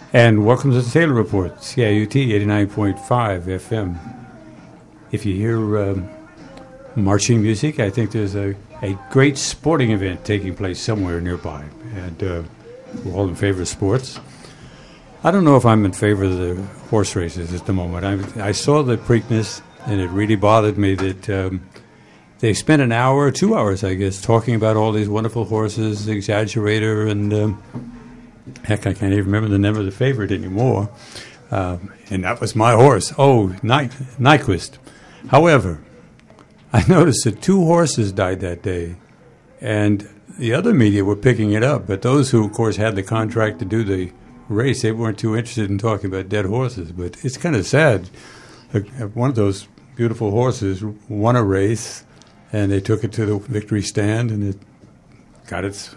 And welcome to the Taylor Report, CIUT 89.5 FM. If you hear marching music, I think there's a great sporting event taking place somewhere nearby. And we're all in favor of sports. I don't know if I'm in favor of the horse races at the moment. I saw the Preakness, and it really bothered me that they spent an hour or 2 hours, I guess, talking about all these wonderful horses, the Exaggerator, and heck, I can't even remember the name of the favorite anymore. And that was my horse. Oh, Nyquist. However, I noticed that 2 horses died that day, and the other media were picking it up. But those who, of course, had the contract to do the race, they weren't too interested in talking about dead horses. But it's kind of sad. One of those beautiful horses won a race, and they took it to the victory stand, and it got its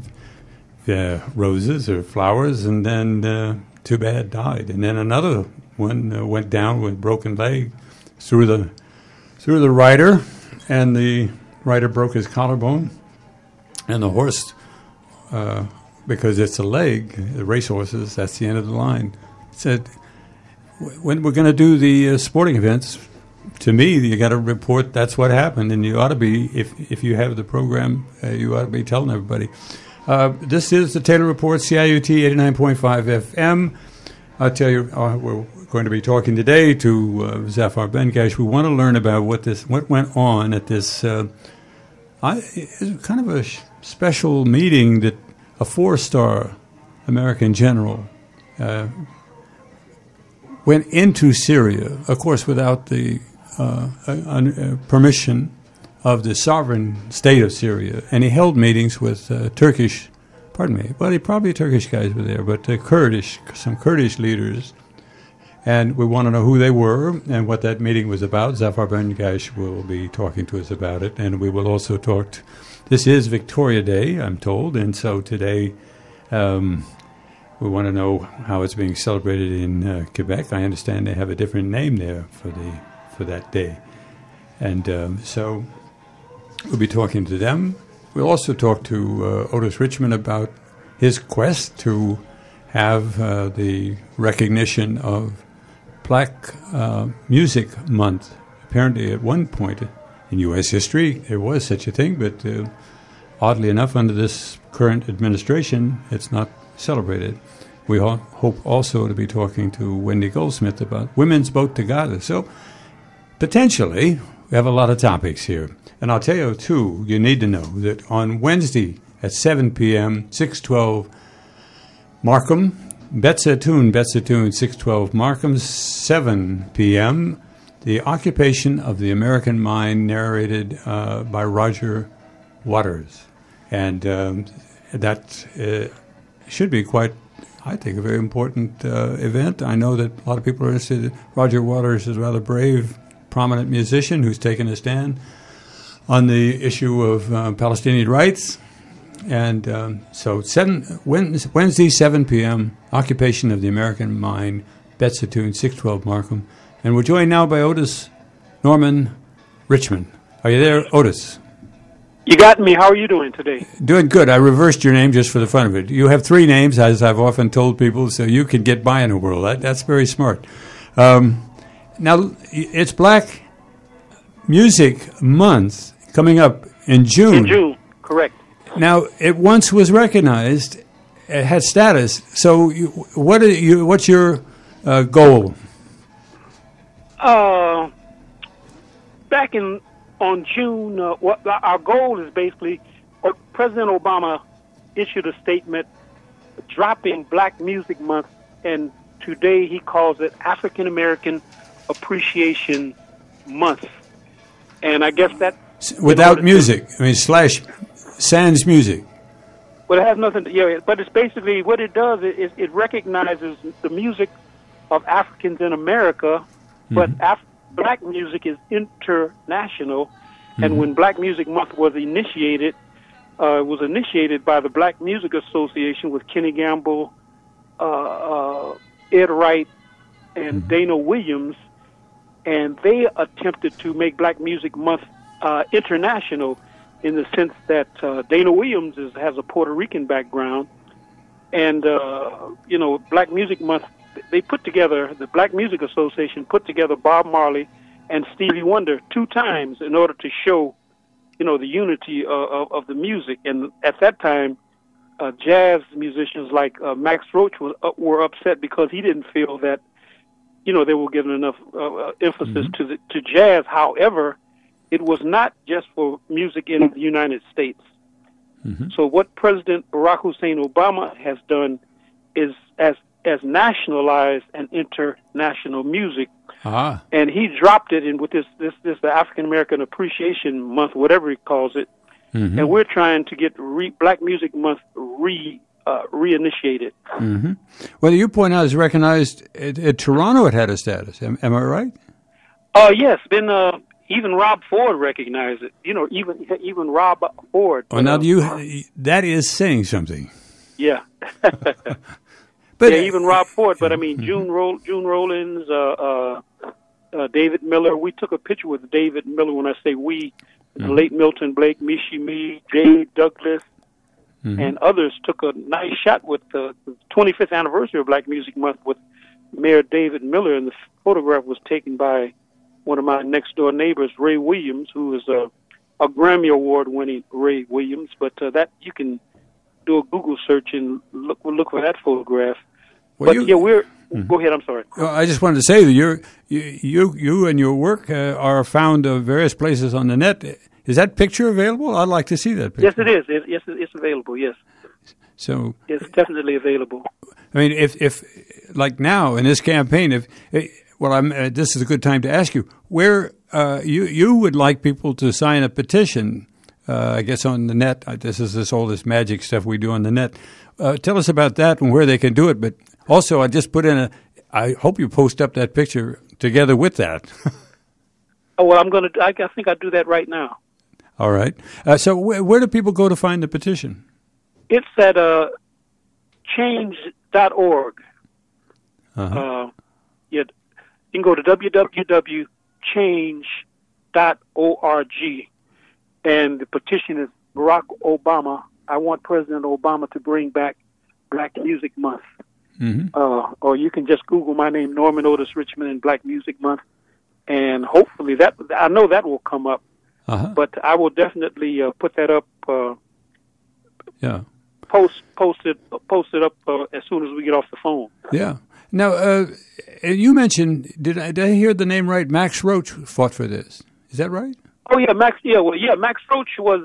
roses or flowers, and then too bad died. And then another one went down with broken leg through the rider, and the rider broke his collarbone, and the horse, because it's a leg, the racehorses, that's the end of the line, said, when we're going to do the sporting events, to me, you got to report that's what happened, and you ought to be, if you have the program, you ought to be telling everybody. This is the Taylor Report, CIUT 89.5 FM. I'll tell you, we're going to be talking today to Zafar Bengash. We want to learn about what went on at this. It's kind of a special meeting that a 4-star American general went into Syria, of course, without the permission of the sovereign state of Syria, and he held meetings with probably Turkish guys were there, but some Kurdish leaders, and we want to know who they were and what that meeting was about. Zafar Bengash will be talking to us about it, and we will also this is Victoria Day, I'm told, and so today we want to know how it's being celebrated in Quebec. I understand they have a different name there for that day, and so we'll be talking to them. We'll also talk to Otis Richmond about his quest to have the recognition of Black Music Month. Apparently, at one point in U.S. history, there was such a thing, but oddly enough, under this current administration, it's not celebrated. We hope also to be talking to Wendy Goldsmith about Women's Boat to Gaza. So, potentially, we have a lot of topics here. And I'll tell you, too, you need to know that on Wednesday at 7 p.m., 612 Markham, Betzatoon, 612 Markham, 7 p.m., The Occupation of the American Mind, narrated by Roger Waters. And that should be quite, I think, a very important event. I know that a lot of people are interested. Roger Waters is a rather brave, prominent musician who's taken a stand on the issue of Palestinian rights. And so Wednesday, 7 p.m., Occupation of the American Mind, Betzatoon, 612 Markham. And we're joined now by Otis Norman Richmond. Are you there, Otis? You got me. How are you doing today? Doing good. I reversed your name just for the fun of it. You have 3 names, as I've often told people, so you can get by in the world. That's very smart. Now, it's Black Music Month coming up in June. In June, correct. Now, it once was recognized, it had status. So, what's your goal? Back on June, what our goal is basically, President Obama issued a statement dropping Black Music Month, and today he calls it African American Appreciation Month. And I guess that without music, sans music. Well, it has nothing to, but it's basically what it does is it recognizes the music of Africans in America, but Black music is international. And when Black Music Month was initiated, it was initiated by the Black Music Association with Kenny Gamble, Ed Wright, and Dana Williams, and they attempted to make Black Music Month international in the sense that Dana Williams has a Puerto Rican background, And, Black Music Month, they put together, the Black Music Association put together Bob Marley and Stevie Wonder 2 times in order to show, the unity of the music. And at that time, jazz musicians like Max Roach were upset because he didn't feel that, they were giving enough emphasis to jazz. However, it was not just for music in the United States. Mm-hmm. So what President Barack Hussein Obama has done is as nationalized an international music. Ah. And he dropped it in with this the African American Appreciation Month, whatever he calls it. Mm-hmm. And we're trying to get Black Music Month reinitiated. Mm-hmm. Well, you point out it's recognized at Toronto. It had a status. Am I right? Yes. Even Rob Ford recognized it. Even Rob Ford. Oh, now that is saying something. Yeah. But even Rob Ford. But I mean, June Rollins, David Miller. We took a picture with David Miller. When I say we, the late Milton Blake, Michie Mee, Jay Douglas, and others took a nice shot with the 25th anniversary of Black Music Month with Mayor David Miller, and the photograph was taken by one of my next door neighbors, Ray Williams, who is a Grammy Award-winning Ray Williams. But that you can do a Google search and look for that photograph. Well, Go ahead. I'm sorry. I just wanted to say that you and your work are found various places on the net. Is that picture available? I'd like to see that picture. Yes, it is. Yes, it's available. Yes. So it's definitely available. I mean, if like now in this campaign, this is a good time to ask you where you would like people to sign a petition. I guess on the net. This is all this magic stuff we do on the net. Tell us about that and where they can do it. But also, I just put in I hope you post up that picture together with that. Oh, well, I'm going to. I think I'll do that right now. All right. So where do people go to find the petition? It's at change.org. You can go to www.change.org, and the petition is Barack Obama. I want President Obama to bring back Black Music Month. Mm-hmm. Or you can just Google my name, Norman Otis Richmond, and Black Music Month, and hopefully I know that will come up. Uh-huh. But I will definitely put that up. Post it up as soon as we get off the phone. Yeah. Now, you mentioned, did I hear the name right? Max Roach fought for this. Is that right? Oh yeah, Max. Yeah, Max Roach was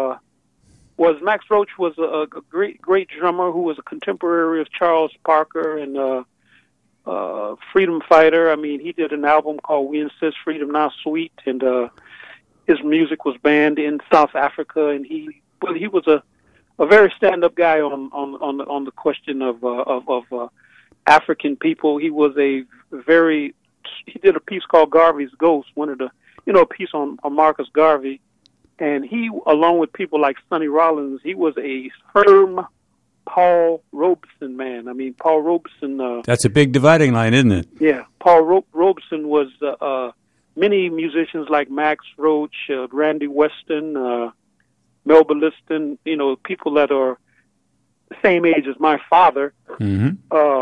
a great drummer who was a contemporary of Charles Parker and freedom fighter. I mean, he did an album called "We Insist Freedom Now Sweet," and his music was banned in South Africa. And he was a very stand-up guy on the question of African people. He did a piece called Garvey's Ghost, a piece on Marcus Garvey. And he, along with people like Sonny Rollins, he was a firm Paul Robeson man. I mean, Paul Robeson... That's a big dividing line, isn't it? Yeah. Paul Robeson was many musicians like Max Roach, Randy Weston, Melba Liston, people that are the same age as my father. Mm-hmm.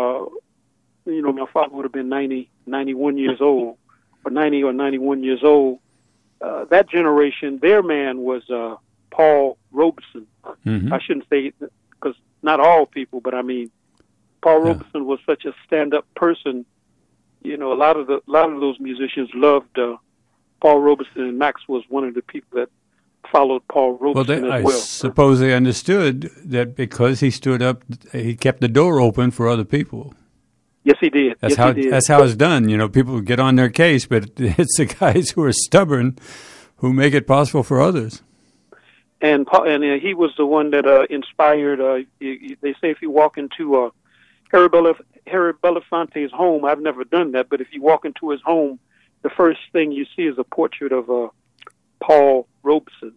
My father would have been 91 years old, or 90 or 91 years old. That generation, their man was Paul Robeson. Mm-hmm. I shouldn't say because not all people, but I mean, Paul Robeson was such a stand-up person. A lot of those musicians loved Paul Robeson, and Max was one of the people that followed Paul Robeson as well. I suppose they understood that because he stood up, he kept the door open for other people. Yes, he did. That's how it's done. People get on their case, but it's the guys who are stubborn who make it possible for others. And he was the one that inspired. They say if you walk into Harry Belafonte's home, I've never done that, but if you walk into his home, the first thing you see is a portrait of Paul Robeson.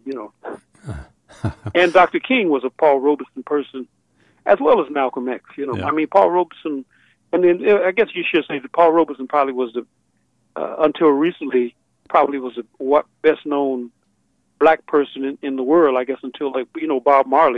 And Dr. King was a Paul Robeson person, as well as Malcolm X. Yeah. I mean, Paul Robeson. And then I guess you should say that Paul Robeson probably was until recently, the best known black person in the world. I guess until Bob Marley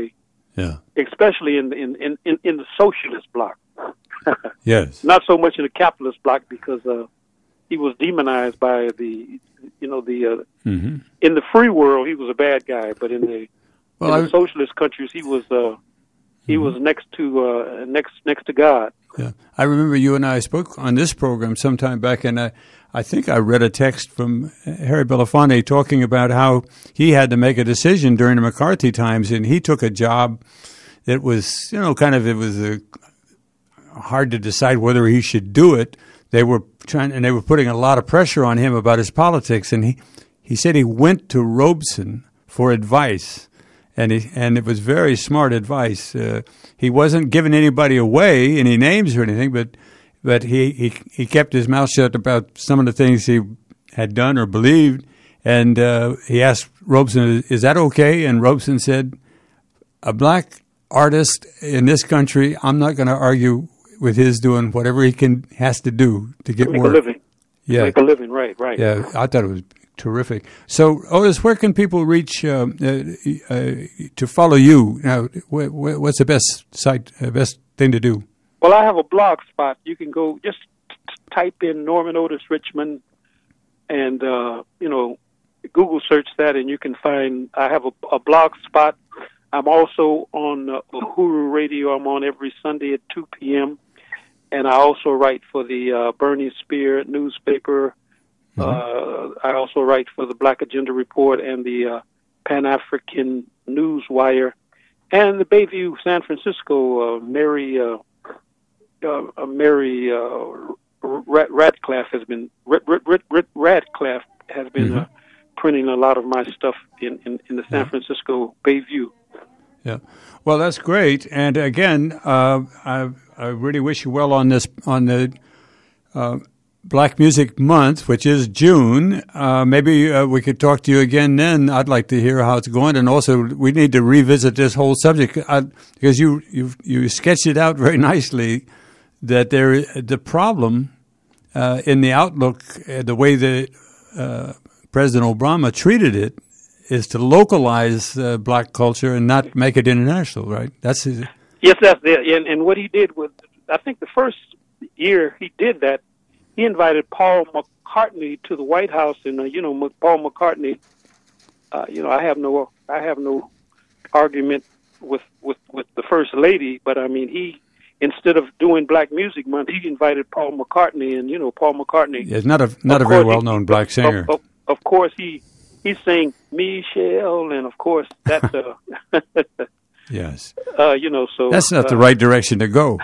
Yeah. Especially in the socialist bloc. Yes. Not so much in the capitalist bloc because he was demonized by the in the free world he was a bad guy, but in the socialist countries he was next to God. Yeah, I remember you and I spoke on this program sometime back, and I think I read a text from Harry Belafonte talking about how he had to make a decision during the McCarthy times, and he took a job that was, it was hard to decide whether he should do it. They were putting a lot of pressure on him about his politics, and he said he went to Robeson for advice. And it was very smart advice. He wasn't giving anybody away, any names or anything, but he kept his mouth shut about some of the things he had done or believed. And he asked Robeson, "Is that okay?" And Robeson said, "A black artist in this country, I'm not going to argue with his doing whatever he has to do to get make work." A living. Yeah, make a living. Right. Yeah, I thought it was terrific. So, Otis, where can people reach to follow you? Now, what's the best site, best thing to do? Well, I have a blog spot. You can go just type in Norman Otis Richmond, and Google search that, and you can find. I have a blog spot. I'm also on Uhuru Radio. I'm on every Sunday at 2 p.m. And I also write for the Bernie Spear newspaper. I also write for the Black Agenda Report and the Pan-African News Wire, and the Bayview San Francisco. Mary Radcliffe has been printing a lot of my stuff in the San Francisco Bayview. Yeah, well, that's great. And again, I really wish you well on the Black Music Month, which is June. Maybe we could talk to you again then. I'd like to hear how it's going, and also we need to revisit this whole subject because you sketched it out very nicely. That the problem in the outlook, the way that President Obama treated it, is to localize black culture and not make it international. Right? That's his. Yes, that's it. And what he did was, I think the first year he did that, he invited Paul McCartney to the White House, and Paul McCartney. I have no argument with the First Lady, but I mean, he, instead of doing Black Music Month, he invited Paul McCartney, and Paul McCartney is not a very well known black singer. Of course, he sang Michelle, and of course that's yes. So that's not the right direction to go.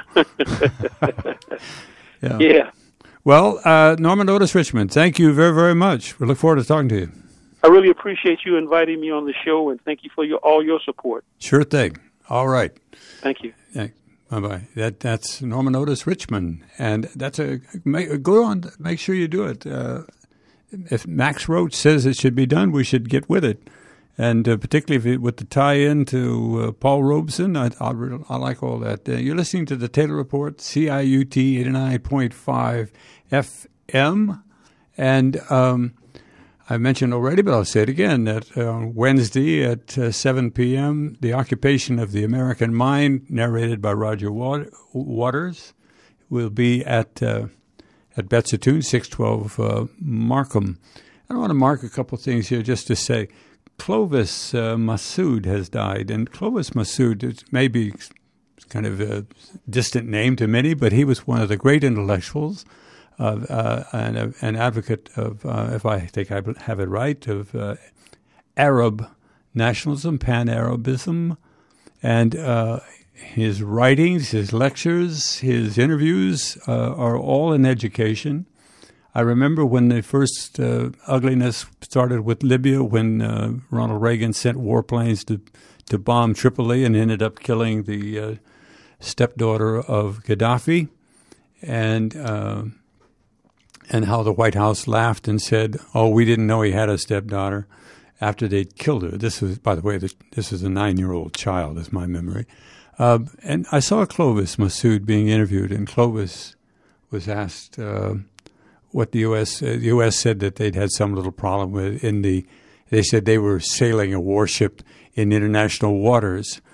Yeah. Well, Norman Otis Richmond, thank you very, very much. We look forward to talking to you. I really appreciate you inviting me on the show, and thank you for all your support. Sure thing. All right. Thank you. Bye-bye. That's Norman Otis Richmond, and that's go on. Make sure you do it. If Max Roach says it should be done, we should get with it. And particularly with the tie-in to Paul Robeson, I like all that. You're listening to the Taylor Report, CIUT 89.5 FM. And I mentioned already, but I'll say it again, that on Wednesday at 7 p.m., The Occupation of the American Mind, narrated by Roger Waters, will be at Betsatoon, 612 Markham. I want to mark a couple things here just to say. Clovis Massoud has died, and Clovis Massoud may be kind of a distant name to many, but he was one of the great intellectuals and an advocate of, if I think I have it right, of Arab nationalism, Pan-Arabism, and his writings, his lectures, his interviews are all in education. I remember when the first ugliness started with Libya, when Ronald Reagan sent warplanes to bomb Tripoli and ended up killing the stepdaughter of Gaddafi, and how the White House laughed and said, "Oh, we didn't know he had a stepdaughter," after they'd killed her. This was, by the way, this was a 9-year-old child, is my memory. And I saw Clovis Massoud being interviewed, and Clovis was asked what the U.S. said that they'd had some little problem with they said they were sailing a warship in international waters,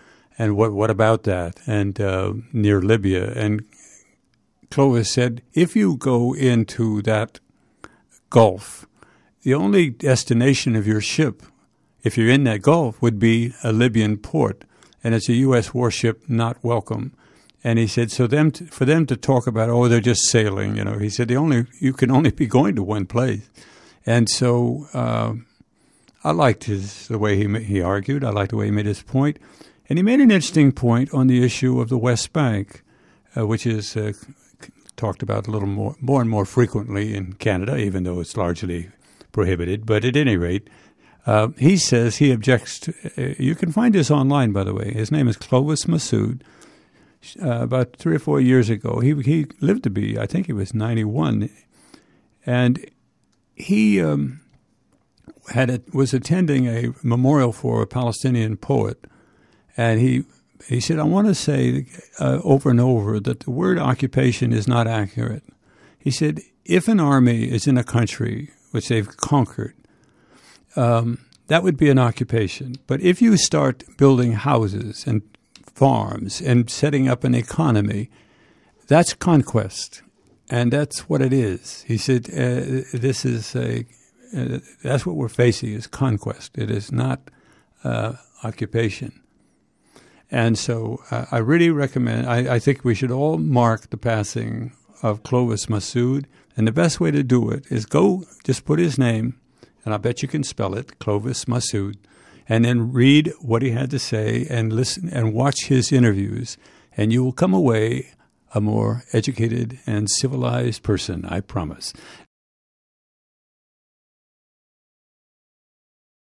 And what about that? And near Libya. And Clovis said, if you go into that Gulf, the only destination of your ship, if you're in that Gulf, would be a Libyan port. And it's a U.S. warship, not welcome. And he said, so for them to talk about, oh, they're just sailing, he said, you can only be going to one place. And so I liked the way he argued. I liked the way he made his point. And he made an interesting point on the issue of the West Bank, which is talked about a little more and more frequently in Canada, even though it's largely prohibited. But at any rate, he says he objects to, you can find this online, by the way. His name is Clovis Massoud. About 3 or 4 years ago, he lived to be, I think he was 91, and he was attending a memorial for a Palestinian poet, and he said, I want to say over and over that the word occupation is not accurate. He said, if an army is in a country which they've conquered, that would be an occupation. But if you start building houses and farms and setting up an economy, that's conquest, and that's what it is. He said, this is that's what we're facing is conquest. It is not occupation. And so I really recommend, I think we should all mark the passing of Clovis Massoud, and the best way to do it is just put his name, and I bet you can spell it, Clovis Massoud, and then read what he had to say and listen and watch his interviews, and you will come away a more educated and civilized person, I promise.